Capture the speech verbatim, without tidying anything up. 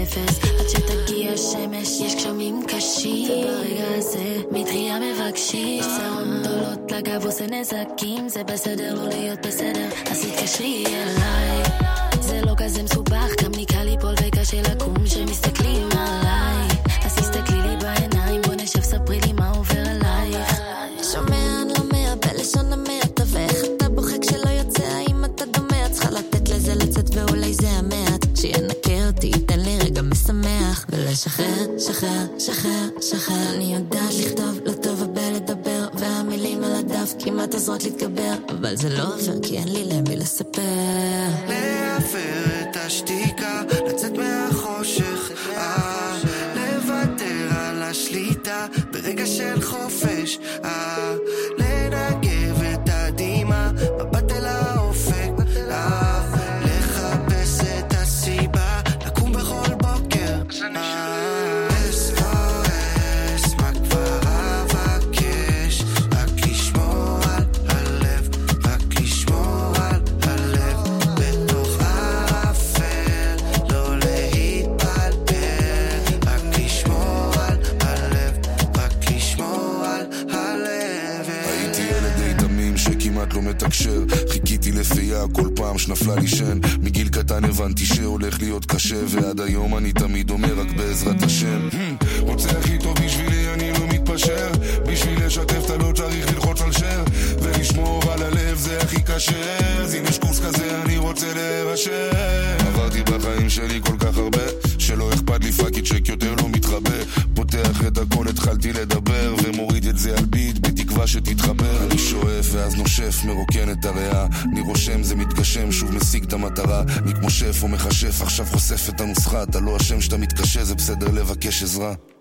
אפס עד שתגיע השמש. יש גשמים קשים וברגע הזה מטריה מבקשים צרות גדולות לגב עושה נזקים. זה בסדר לא להיות בסדר אז תתקשרי אליי. זה לא כזה מסובך גם ניקה לי פול וקשה לקום שמסתכלים עליי. אז תסתכלי לי בעיניים בוא נשב ספרי לי מה עובר עלייך. שומע נלמע בלשון המאה תווך אתה בוחק שלא יוצא האם אתה דומה. צריכה לתת לזה לצאת ואולי זה המעט שינקה אותי תן לי רגע משמח ולשחרר שחרר שחרר שחרר. אני יודעת לכתוב לא טוב הבא לדבר והמילים על הדף כמעט עוזרות להתגבר אבל זה לא עובר כי אין לי למי לספר. להפר את השתיקה לצאת מהחושך אה, לוותר על השליטה ברגע של חופש אה, לנגב את הדימה מבט אל האופק אה, לחפש את הסיבה לקום בכל בוקר אה, אס או אס מה כבר אבקש רק לשמור על הלב רק לשמור על הלב בתוך האפל לא להתבלבל רק לשמור על הלב רק לשמור על הלב. הייתי ילד די תמים שכמעט לא מתקשר חיכיתי לפיה כל פעם שנפלה לי שן מגיל קטן הבנתי שהולך להיות קשה ועד היום אני תמיד אומר רק בעזרת השם רוצה הכי טוב בשבילי אני לא מתפשר בשביל לשתף אתה לא צריך ללחוץ על שר ולשמור על הלב זה הכי קשה אז אם יש קורס כזה אני רוצה להירשם. עברתי בחיים שלי כל כך הרבה שלא אכפת לי פאקי צ'ק יותר לא מתחבא פותח את הכל התחלתי לדבר ומוריד את זה על ביט בתקווה שתתחבר. אני שואף ואז נושף מרוקן את הריאה אני רושם זה מתגשם שוב משיג את המטרה אני כמו שף או מחשף עכשיו חושף את הנוסחה אתה לא אשם שאתה מתקשה זה בסדר לבקש עזרה.